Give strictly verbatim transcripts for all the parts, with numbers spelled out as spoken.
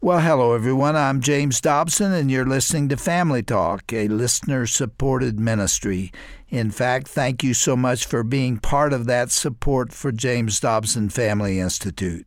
Well, hello, everyone. I'm James Dobson, and you're listening to Family Talk, a listener-supported ministry. In fact, thank you so much for being part of that support for James Dobson Family Institute.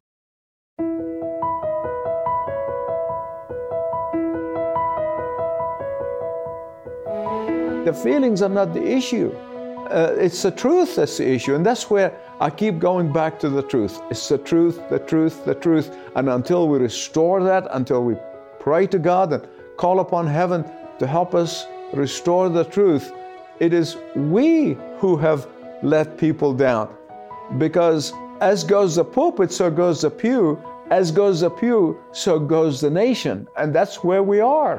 The feelings are not the issue. Uh, it's the truth that's the issue, and that's where I keep going back to the truth. It's the truth, the truth, the truth, and until we restore that, until we pray to God and call upon heaven to help us restore the truth, it is we who have let people down. Because as goes the pulpit, so goes the pew. As goes the pew, so goes the nation, and that's where we are.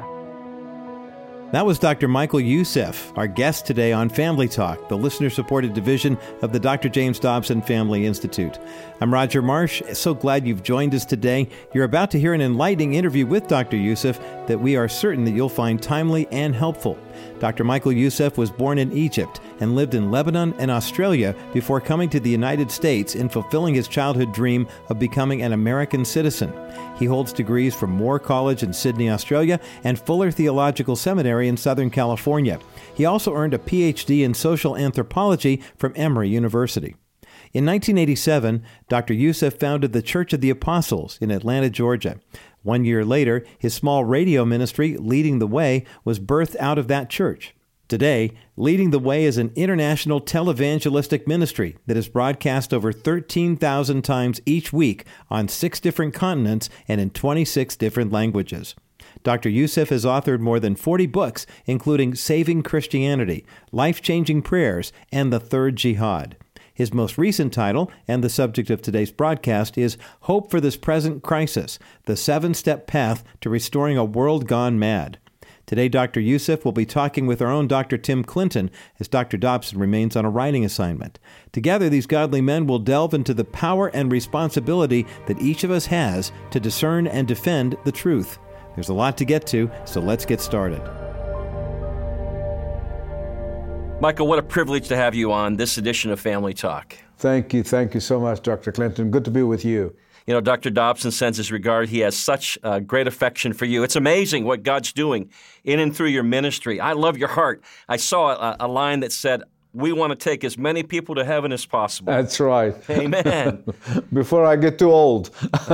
That was Doctor Michael Youssef, our guest today on Family Talk, the listener-supported division of the Doctor James Dobson Family Institute. I'm Roger Marsh. So glad you've joined us today. You're about to hear an enlightening interview with Doctor Youssef that we are certain that you'll find timely and helpful. Doctor Michael Youssef was born in Egypt and lived in Lebanon and Australia before coming to the United States and fulfilling his childhood dream of becoming an American citizen. He holds degrees from Moore College in Sydney, Australia, and Fuller Theological Seminary in Southern California. He also earned a P H D in social anthropology from Emory University. In nineteen eighty-seven, Doctor Youssef founded the Church of the Apostles in Atlanta, Georgia. One year later, his small radio ministry, Leading the Way, was birthed out of that church. Today, Leading the Way is an international televangelistic ministry that is broadcast over thirteen thousand times each week on six different continents and in twenty-six different languages. Doctor Youssef has authored more than forty books, including Saving Christianity, Life-Changing Prayers, and The Third Jihad. His most recent title, and the subject of today's broadcast, is Hope for This Present Crisis, the seven-step path to restoring a world gone mad. Today, Doctor Youssef will be talking with our own Doctor Tim Clinton as Doctor Dobson remains on a writing assignment. Together, these godly men will delve into the power and responsibility that each of us has to discern and defend the truth. There's a lot to get to, so let's get started. Michael, what a privilege to have you on this edition of Family Talk. Thank you. Thank you so much, Doctor Clinton. Good to be with you. You know, Doctor Dobson sends his regard. He has such uh, great affection for you. It's amazing what God's doing in and through your ministry. I love your heart. I saw a, a line that said, we want to take as many people to heaven as possible. That's right. Amen. Before I get too old.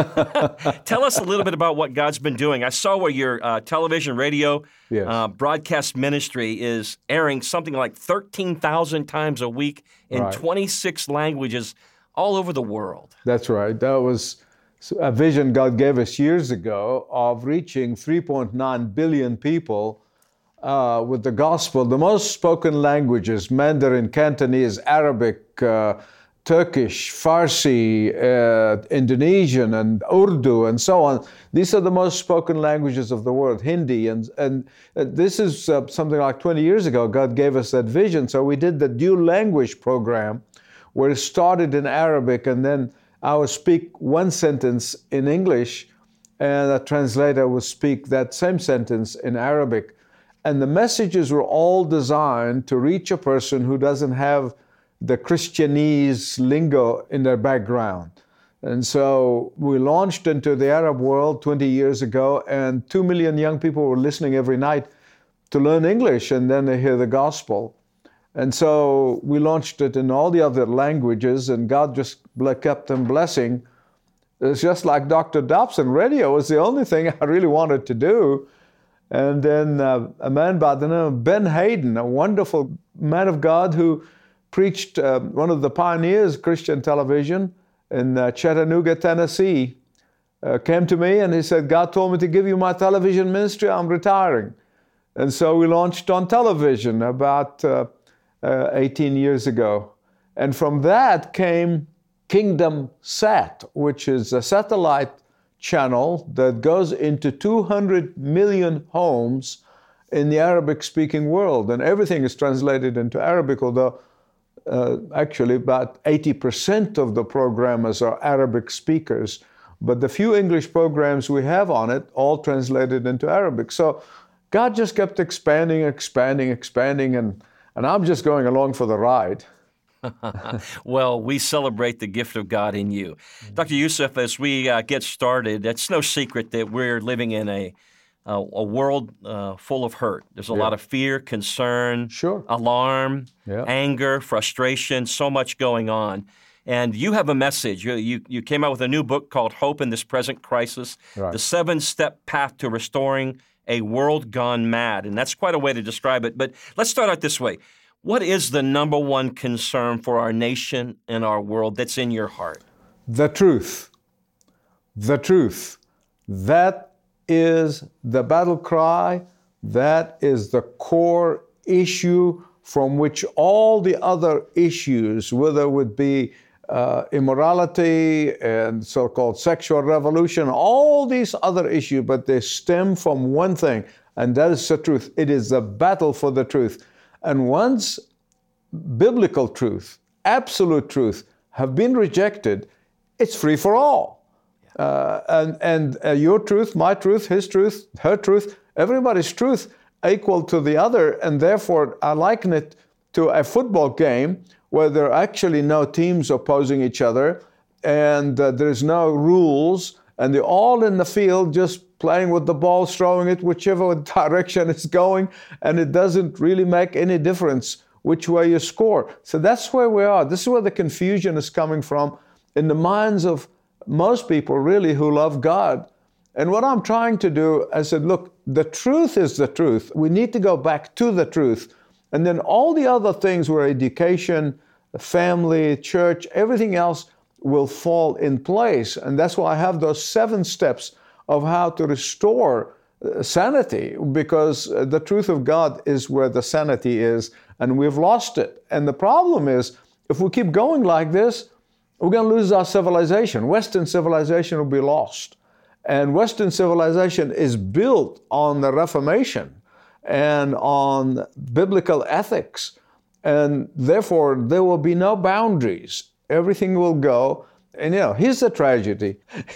Tell us a little bit about what God's been doing. I saw where your uh, television, radio, yes. uh, broadcast ministry is airing something like thirteen thousand times a week in right. twenty-six languages all over the world. That's right. That was a vision God gave us years ago of reaching three point nine billion people Uh, with the gospel. The most spoken languages, Mandarin, Cantonese, Arabic, uh, Turkish, Farsi, uh, Indonesian, and Urdu, and so on. These are the most spoken languages of the world, Hindi. And, and uh, this is uh, something like twenty years ago, God gave us that vision. So we did the dual language program where it started in Arabic, and then I would speak one sentence in English, and a translator would speak that same sentence in Arabic. And the messages were all designed to reach a person who doesn't have the Christianese lingo in their background. And so we launched into the Arab world twenty years ago, and two million young people were listening every night to learn English, and then they hear the gospel. And so we launched it in all the other languages, and God just kept them blessing. It's just like Doctor Dobson. Radio was the only thing I really wanted to do. And then uh, a man by the name of Ben Hayden, a wonderful man of God who preached, uh, one of the pioneers of Christian television in uh, Chattanooga, Tennessee, uh, came to me and he said, God told me to give you my television ministry, I'm retiring. And so we launched on television about uh, uh, eighteen years ago. And from that came Kingdom Sat, which is a satellite channel that goes into two hundred million homes in the Arabic-speaking world. And everything is translated into Arabic, although uh, actually about eighty percent of the programmers are Arabic speakers. But the few English programs we have on it, all translated into Arabic. So God just kept expanding, expanding, expanding, and, and I'm just going along for the ride. Well, we celebrate the gift of God in you. Mm-hmm. Doctor Youssef, as we uh, get started, it's no secret that we're living in a a, a world uh, full of hurt. There's a yeah. lot of fear, concern, sure. alarm, yeah. anger, frustration, so much going on. And you have a message. You, you, you came out with a new book called Hope in This Present Crisis, right. The Seven-Step Path to Restoring a World Gone Mad. And that's quite a way to describe it. But let's start out this way. What is the number one concern for our nation and our world that's in your heart? The truth. The truth. That is the battle cry. That is the core issue from which all the other issues, whether it would be uh, immorality and so-called sexual revolution, all these other issues, but they stem from one thing, and that is the truth. It is the battle for the truth. And once biblical truth, absolute truth, have been rejected, it's free for all. Uh, and and uh, your truth, my truth, his truth, her truth, everybody's truth equal to the other. And therefore, I liken it to a football game where there are actually no teams opposing each other, and uh, there's no rules, and they're all in the field just playing with the ball, throwing it whichever direction it's going, and it doesn't really make any difference which way you score. So that's where we are. This is where the confusion is coming from in the minds of most people really who love God. And what I'm trying to do, I said, look, the truth is the truth. We need to go back to the truth. And then all the other things where education, family, church, everything else will fall in place. And that's why I have those seven steps of how to restore uh, sanity, because uh, the truth of God is where the sanity is, and we've lost it. And the problem is, if we keep going like this, we're going to lose our civilization. Western civilization will be lost. And Western civilization is built on the Reformation and on biblical ethics. And therefore, there will be no boundaries. Everything will go. And, you know, here's the tragedy.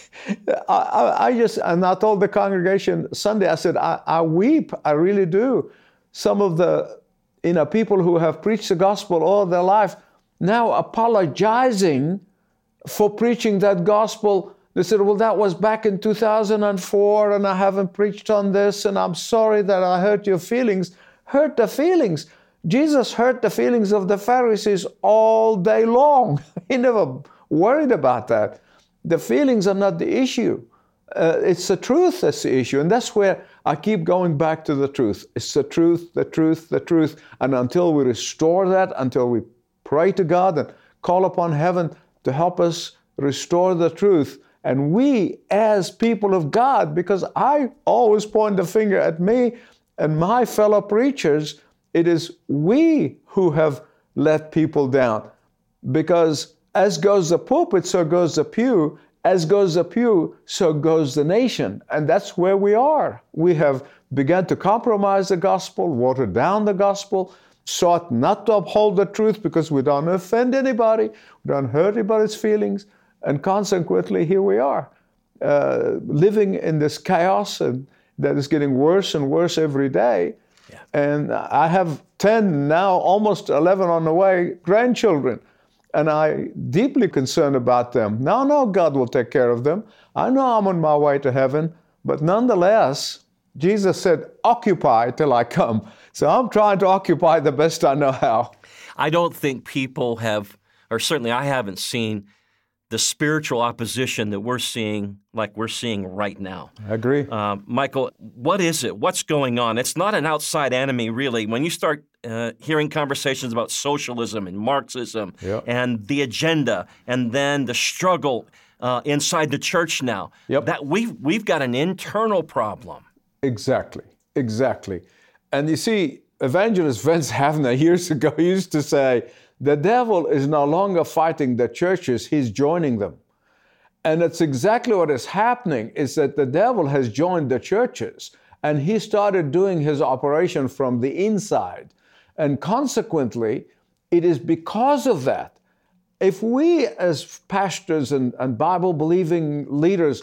I, I, I just, and I told the congregation Sunday, I said, I, I weep. I really do. Some of the, you know, people who have preached the gospel all their life now apologizing for preaching that gospel. They said, well, that was back in two thousand four, and I haven't preached on this, and I'm sorry that I hurt your feelings. Hurt the feelings. Jesus hurt the feelings of the Pharisees all day long. He never worried about that. The feelings are not the issue. Uh, it's the truth that's the issue, and that's where I keep going back to the truth. It's the truth, the truth, the truth, and until we restore that, until we pray to God and call upon heaven to help us restore the truth. And we as people of God, because I always point the finger at me and my fellow preachers, it is we who have let people down. Because as goes the pulpit, so goes the pew. As goes the pew, so goes the nation. And that's where we are. We have begun to compromise the gospel, water down the gospel, sought not to uphold the truth because we don't offend anybody, we don't hurt anybody's feelings, and consequently, here we are, uh, living in this chaos and that is getting worse and worse every day. Yeah. And I have ten, now almost eleven on the way, grandchildren, and I'm deeply concerned about them. Now I know God will take care of them. I know I'm on my way to heaven, but nonetheless, Jesus said, occupy till I come. So I'm trying to occupy the best I know how. I don't think people have, or certainly I haven't seen the spiritual opposition that we're seeing like we're seeing right now. I agree. Uh, Michael, what is it? What's going on? It's not an outside enemy, really. When you start uh, hearing conversations about socialism and Marxism yep. and the agenda and then the struggle uh, inside the church now, yep. that we've, we've got an internal problem. Exactly, exactly. And you see, evangelist Vance Havner years ago used to say, the devil is no longer fighting the churches, he's joining them. And it's exactly what is happening, is that the devil has joined the churches, and he started doing his operation from the inside. And consequently, it is because of that. If we as pastors and, and Bible-believing leaders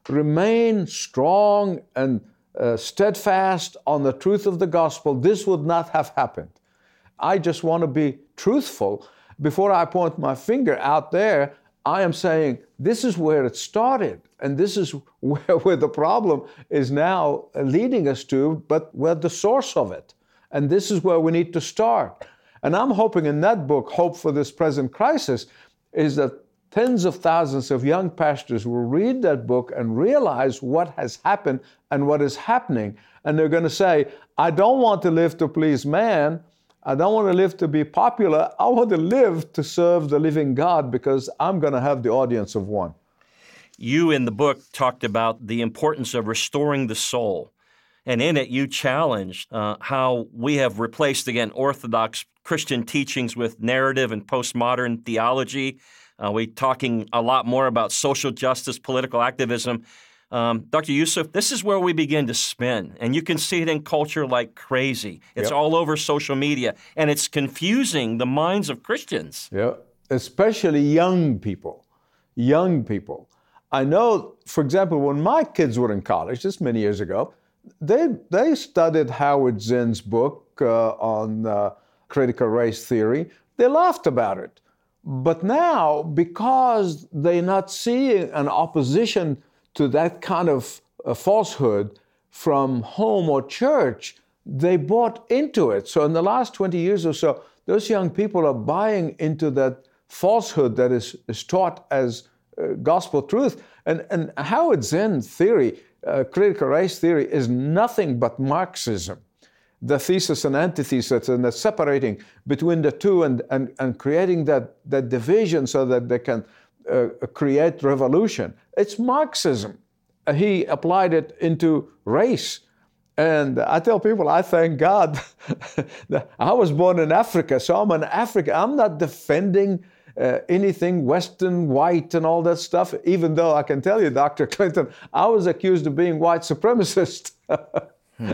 remain strong and uh, steadfast on the truth of the gospel, this would not have happened. I just want to be truthful. before I point my finger out there, I am saying this is where it started, and this is where, where the problem is now leading us to, but where the source of it. And this is where we need to start. And I'm hoping in that book, Hope for This Present Crisis, is that tens of thousands of young pastors will read that book and realize what has happened and what is happening. And they're going to say, I don't want to live to please man. I don't want to live to be popular. I want to live to serve the living God, because I'm going to have the audience of one. You in the book talked about the importance of restoring the soul. And in it, you challenged uh, how we have replaced, again, Orthodox Christian teachings with narrative and postmodern theology. Uh, we're talking a lot more about social justice, political activism. Um, Doctor Youssef, this is where we begin to spin, and you can see it in culture like crazy. It's yep. all over social media, and it's confusing the minds of Christians. Yeah, especially young people, young people. I know, for example, when my kids were in college, just many years ago, they they studied Howard Zinn's book uh, on uh, critical race theory. They laughed about it. But now, because they're not seeing an opposition to that kind of uh, falsehood from home or church, they bought into it. So in the last twenty years or so, those young people are buying into that falsehood that is, is taught as uh, gospel truth. And, and Howard Zinn theory, uh, critical race theory, is nothing but Marxism. The thesis and antithesis, and the separating between the two, and, and, and creating that, that division so that they can uh, create revolution. It's Marxism. Uh, he applied it into race. And I tell people, I thank God that I was born in Africa, so I'm an African. I'm not defending uh, anything Western, white, and all that stuff, even though I can tell you, Doctor Clinton, I was accused of being white supremacist. hmm.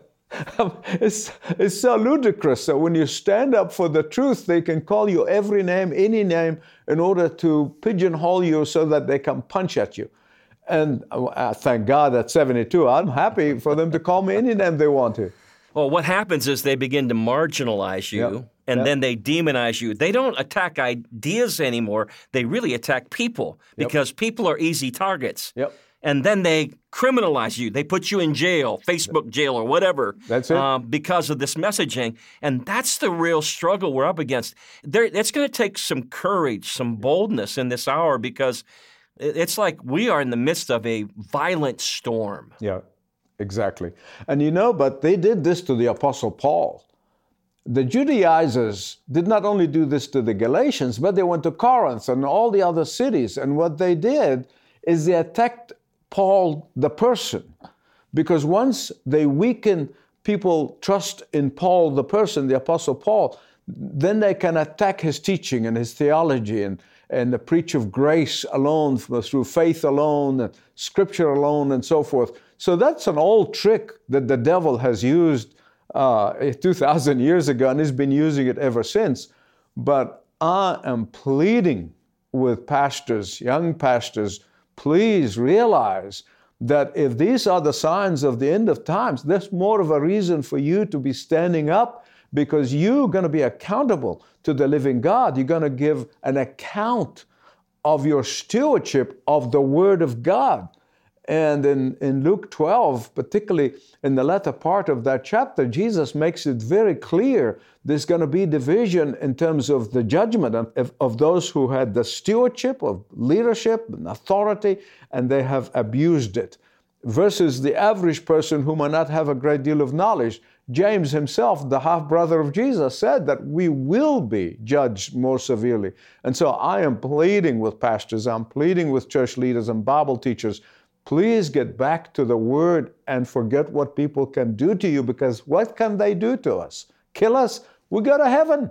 It's, it's so ludicrous. So when you stand up for the truth, they can call you every name, any name, in order to pigeonhole you so that they can punch at you. And uh, thank God at seventy-two, I'm happy for them to call me any name they want to. Well, what happens is they begin to marginalize you, yep. and yep. then they demonize you. They don't attack ideas anymore. They really attack people, because yep. people are easy targets. Yep. And then they criminalize you. They put you in jail, Facebook jail or whatever. That's it. Um, because of this messaging. And that's the real struggle we're up against. There, it's going to take some courage, some boldness in this hour, because it's like we are in the midst of a violent storm. Yeah, exactly. And you know, but they did this to the Apostle Paul. The Judaizers did not only do this to the Galatians, but they went to Corinth and all the other cities. And what they did is they attacked Paul the person, because once they weaken people trust in Paul the person, the Apostle Paul, then they can attack his teaching and his theology and, and the preach of grace alone, through faith alone, and scripture alone, and so forth. So that's an old trick that the devil has used uh, two thousand years ago, and he's been using it ever since. But I am pleading with pastors, young pastors, please realize that if these are the signs of the end of times, there's more of a reason for you to be standing up, because you're going to be accountable to the living God. You're going to give an account of your stewardship of the Word of God. And in, in Luke twelve, particularly in the latter part of that chapter, Jesus makes it very clear there's going to be division in terms of the judgment of, of those who had the stewardship of leadership and authority, and they have abused it, versus the average person who might not have a great deal of knowledge. James himself, the half-brother of Jesus, said that we will be judged more severely. And so I am pleading with pastors, I'm pleading with church leaders and Bible teachers, please get back to the Word and forget what people can do to you, because what can they do to us? Kill us? We go to heaven.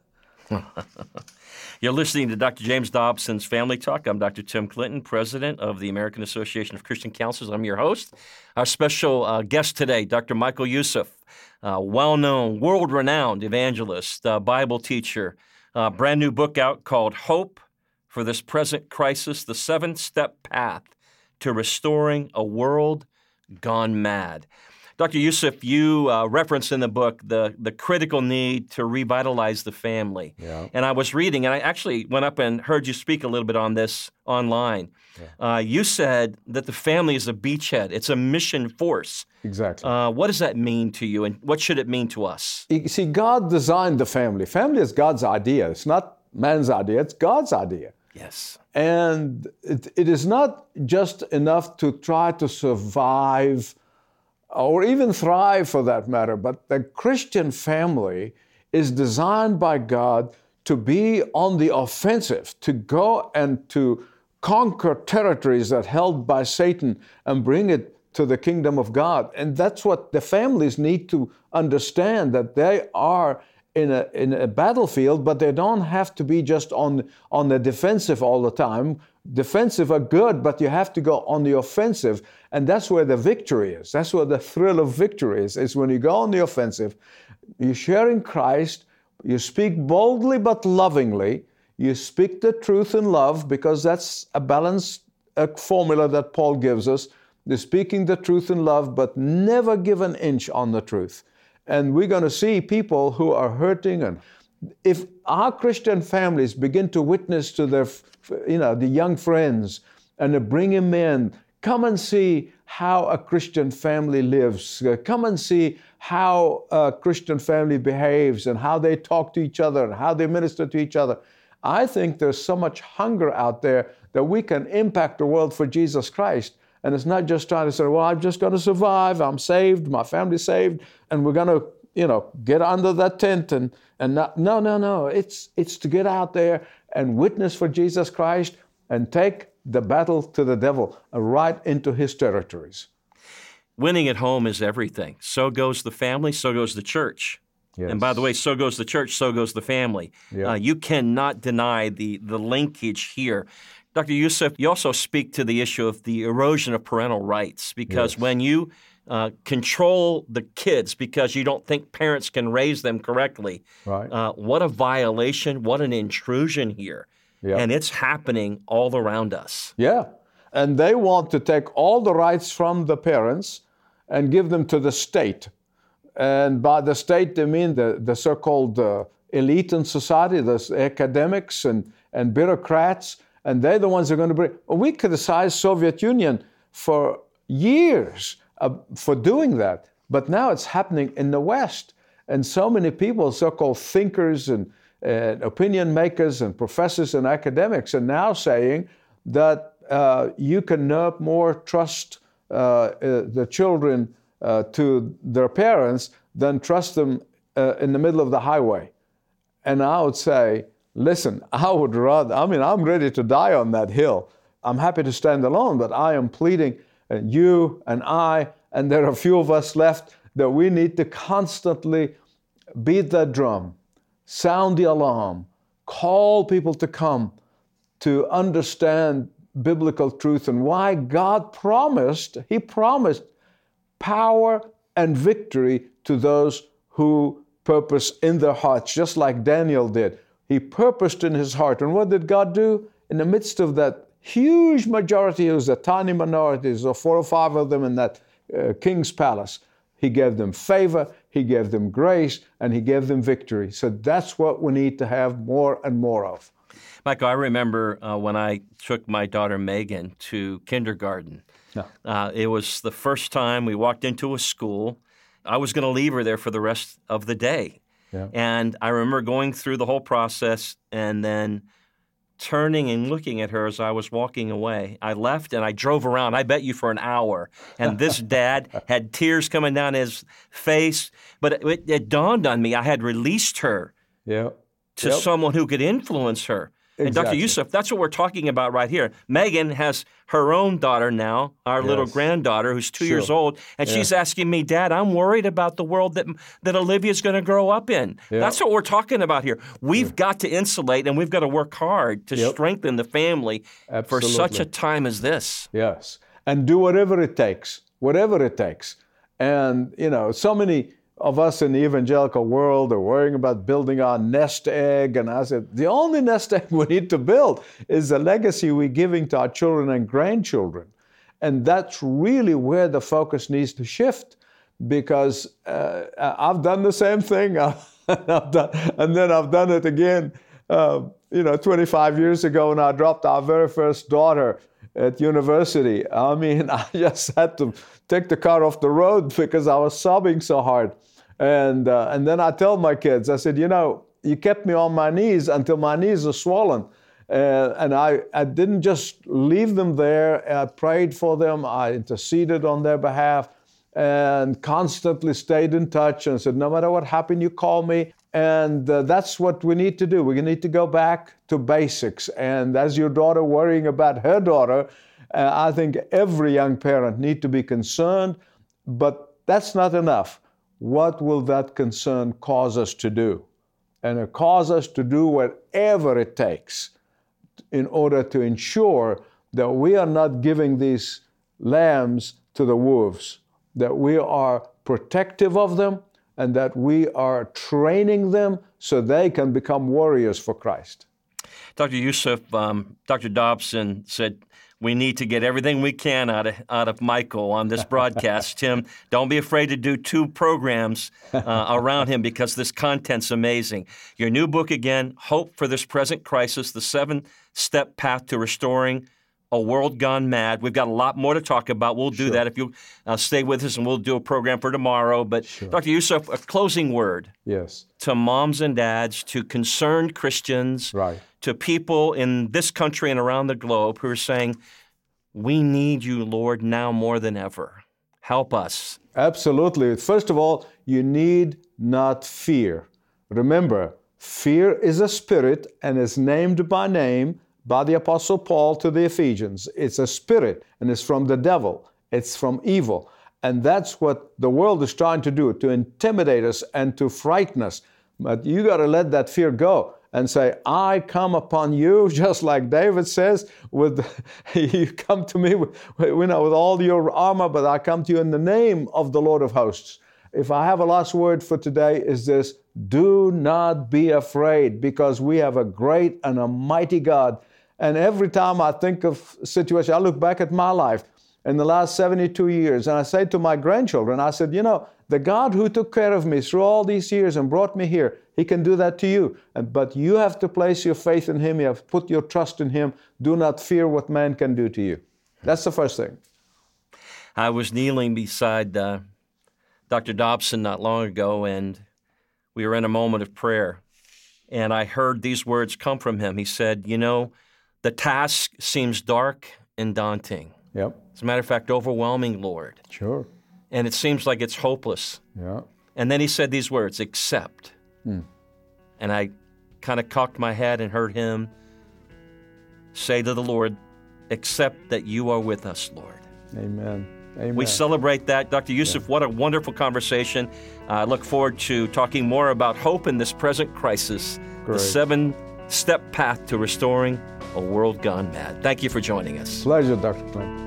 You're listening to Doctor James Dobson's Family Talk. I'm Doctor Tim Clinton, president of the American Association of Christian Counselors. I'm your host. Our special uh, guest today, Doctor Michael Youssef, uh, well-known, world-renowned evangelist, uh, Bible teacher, uh, brand new book out called Hope for This Present Crisis, The Seven-Step Path to Restoring a World Gone Mad. Doctor Youssef, you uh, reference in the book the, the critical need to revitalize the family. Yeah. And I was reading, and I actually went up and heard you speak a little bit on this online. Yeah. Uh, you said that the family is a beachhead. It's a mission force. Exactly. Uh, what does that mean to you, and what should it mean to us? You see, God designed the family. Family is God's idea. It's not man's idea. It's God's idea. Yes. And it, it is not just enough to try to survive or even thrive for that matter, but the Christian family is designed by God to be on the offensive, to go and to conquer territories that are held by Satan and bring it to the kingdom of God. And that's what the families need to understand, that they are in a in a battlefield, but they don't have to be just on, on the defensive all the time. Defensive are good, but you have to go on the offensive. And that's where the victory is. That's where the thrill of victory is, is when you go on the offensive, you share in Christ, you speak boldly but lovingly, you speak the truth in love, because that's a balanced uh, formula that Paul gives us. You're speaking the truth in love, but never give an inch on the truth. And we're going to see people who are hurting. And if our Christian families begin to witness to their, you know, the young friends, and to bring them in, come and see how a Christian family lives. Come and see how a Christian family behaves and how they talk to each other and how they minister to each other. I think there's so much hunger out there that we can impact the world for Jesus Christ. And it's not just trying to say, well, I'm just going to survive. I'm saved. My family's saved. And we're going to, you know, get under that tent and, and not, no, no, no. It's, it's to get out there and witness for Jesus Christ and take the battle to the devil right into his territories. Winning at home is everything. So goes the family, so goes the church. Yes. And by the way, so goes the church, so goes the family. Yeah. Uh, you cannot deny the, the linkage here. Doctor Youssef, you also speak to the issue of the erosion of parental rights, because Yes. when you uh, control the kids because you don't think parents can raise them correctly, Right. uh, what a violation, what an intrusion here. Yeah. And it's happening all around us. Yeah. And they want to take all the rights from the parents and give them to the state. And by the state, they mean the, the so-called uh, elite in society, the academics and, and bureaucrats. And they're the ones who are going to bring. We criticized Soviet Union for years uh, for doing that. But now it's happening in the West. And so many people, so-called thinkers and, and opinion makers and professors and academics, are now saying that uh, you can no more trust uh, uh, the children uh, to their parents than trust them uh, in the middle of the highway. And I would say, listen, I would rather, I mean, I'm ready to die on that hill. I'm happy to stand alone, but I am pleading, and you and I, and there are a few of us left, that we need to constantly beat that drum, sound the alarm, call people to come to understand biblical truth and why God promised, He promised power and victory to those who purpose in their hearts, just like Daniel did. He purposed in his heart. And what did God do? In the midst of that huge majority, it was a tiny minority, there were four or five of them in that uh, king's palace. He gave them favor, He gave them grace, and He gave them victory. So that's what we need to have more and more of. Michael, I remember uh, when I took my daughter Megan to kindergarten. No. Uh, it was the first time we walked into a school. I was going to leave her there for the rest of the day. Yeah. And I remember going through the whole process and then turning and looking at her as I was walking away. I left and I drove around, I bet you, for an hour. And this dad had tears coming down his face. But it, it, it dawned on me I had released her Yeah. to Yep. someone who could influence her. And Doctor Exactly. Youssef, that's what we're talking about right here. Megan has her own daughter now, our little Yes. granddaughter, who's two Sure. years old, and Yeah. she's asking me, Dad, I'm worried about the world that that Olivia's going to grow up in. Yeah. That's what we're talking about here. We've got to insulate, and we've got to work hard to Yep. strengthen the family for such a Absolutely. time as this. Yes. And do whatever it takes, whatever it takes. And, you know, so many of us in the evangelical world are worrying about building our nest egg. And I said, the only nest egg we need to build is the legacy we're giving to our children and grandchildren. And that's really where the focus needs to shift, because uh, I've done the same thing. I've done, and then I've done it again, uh, you know, twenty-five years ago when I dropped our very first daughter at university. I mean, I just had to take the car off the road because I was sobbing so hard. And uh, and then I told my kids, I said, you know, you kept me on my knees until my knees are swollen. Uh, and I, I didn't just leave them there. I prayed for them. I interceded on their behalf and constantly stayed in touch and said, no matter what happened, you call me. And uh, that's what we need to do. We need to go back to basics. And as your daughter worrying about her daughter, uh, I think every young parent need to be concerned, but that's not enough. What will that concern cause us to do? And it cause us to do whatever it takes in order to ensure that we are not giving these lambs to the wolves, that we are protective of them, and that we are training them so they can become warriors for Christ. Doctor Youssef, um, Doctor Dobson said, we need to get everything we can out of out of Michael on this broadcast. Tim, don't be afraid to do two programs uh, around him because this content's amazing. Your new book again, Hope for This Present Crisis, the seven-step path to restoring a world gone mad. We've got a lot more to talk about. We'll do sure. that if you uh, stay with us, and we'll do a program for tomorrow. But sure. Doctor Youssef, a closing word yes. to moms and dads, to concerned Christians, right. to people in this country and around the globe who are saying, we need you, Lord, now more than ever. Help us. Absolutely. First of all, you need not fear. Remember, fear is a spirit and is named by name by the Apostle Paul to the Ephesians. It's a spirit, and it's from the devil. It's from evil. And that's what the world is trying to do, to intimidate us and to frighten us. But you got to let that fear go and say, I come upon you, just like David says, with you come to me with, you know, with all your armor, but I come to you in the name of the Lord of hosts. If I have a last word for today, is this: do not be afraid, because we have a great and a mighty God. And every time I think of a situation, I look back at my life in the last seventy-two years, and I say to my grandchildren, I said, you know, the God who took care of me through all these years and brought me here, He can do that to you. And, but you have to place your faith in Him. You have to put your trust in Him. Do not fear what man can do to you. That's the first thing. I was kneeling beside uh, Doctor Dobson not long ago, and we were in a moment of prayer. And I heard these words come from him. He said, you know, the task seems dark and daunting. Yep. As a matter of fact, overwhelming, Lord. Sure. And it seems like it's hopeless. Yeah. And then he said these words, except. Hmm. And I kind of cocked my head and heard him say to the Lord, except that you are with us, Lord. Amen. Amen. We celebrate that. Doctor Youssef, yeah. What a wonderful conversation. I uh, look forward to talking more about hope in this present crisis, Great. The seven-step path to restoring a world gone mad. Thank you for joining us. Pleasure, Doctor Klein.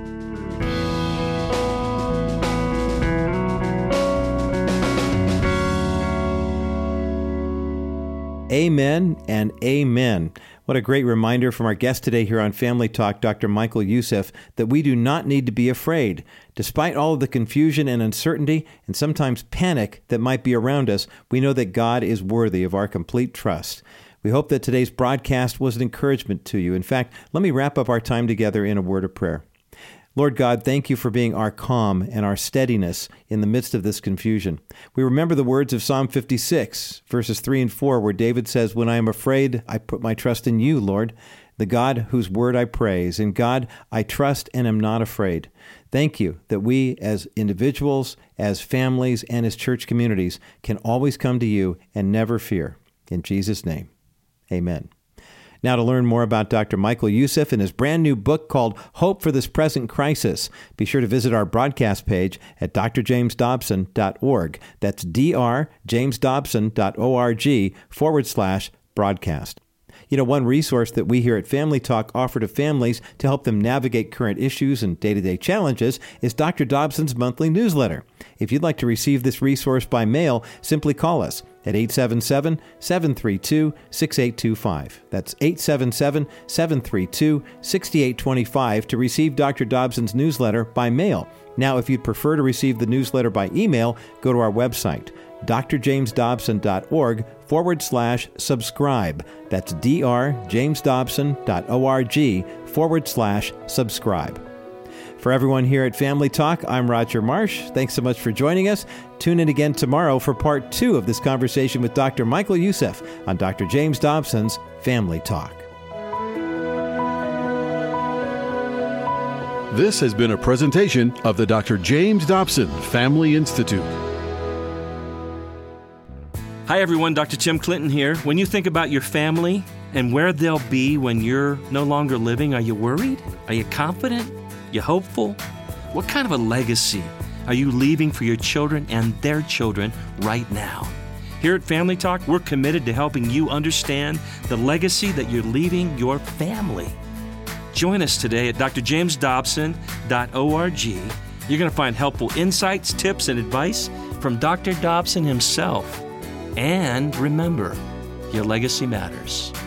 Amen and amen. What a great reminder from our guest today here on Family Talk, Doctor Michael Youssef, that we do not need to be afraid. Despite all of the confusion and uncertainty and sometimes panic that might be around us, we know that God is worthy of our complete trust. We hope that today's broadcast was an encouragement to you. In fact, let me wrap up our time together in a word of prayer. Lord God, thank you for being our calm and our steadiness in the midst of this confusion. We remember the words of Psalm fifty-six, verses three and four, where David says, when I am afraid, I put my trust in you, Lord, the God whose word I praise. In God, I trust and am not afraid. Thank you that we as individuals, as families, and as church communities can always come to you and never fear. In Jesus' name, amen. Now, to learn more about Doctor Michael Youssef and his brand new book called Hope for This Present Crisis, be sure to visit our broadcast page at d r james dobson dot org. That's drjamesdobson.org forward slash broadcast. You know, one resource that we here at Family Talk offer to families to help them navigate current issues and day-to-day challenges is Doctor Dobson's monthly newsletter. If you'd like to receive this resource by mail, simply call us at eight seven seven, seven three two, six eight two five. That's eight seven seven, seven three two, six eight two five to receive Doctor Dobson's newsletter by mail. Now, if you'd prefer to receive the newsletter by email, go to our website, drjamesdobson.org forward slash subscribe. That's drjamesdobson.org forward slash subscribe. For everyone here at Family Talk, I'm Roger Marsh. Thanks so much for joining us. Tune in again tomorrow for part two of this conversation with Doctor Michael Youssef on Doctor James Dobson's Family Talk. This has been a presentation of the Doctor James Dobson Family Institute. Hi, everyone. Doctor Tim Clinton here. When you think about your family and where they'll be when you're no longer living, are you worried? Are you confident? You hopeful? What kind of a legacy are you leaving for your children and their children right now? Here at Family Talk, we're committed to helping you understand the legacy that you're leaving your family. Join us today at d r james dobson dot org. You're going to find helpful insights, tips, and advice from Doctor Dobson himself. And remember, your legacy matters.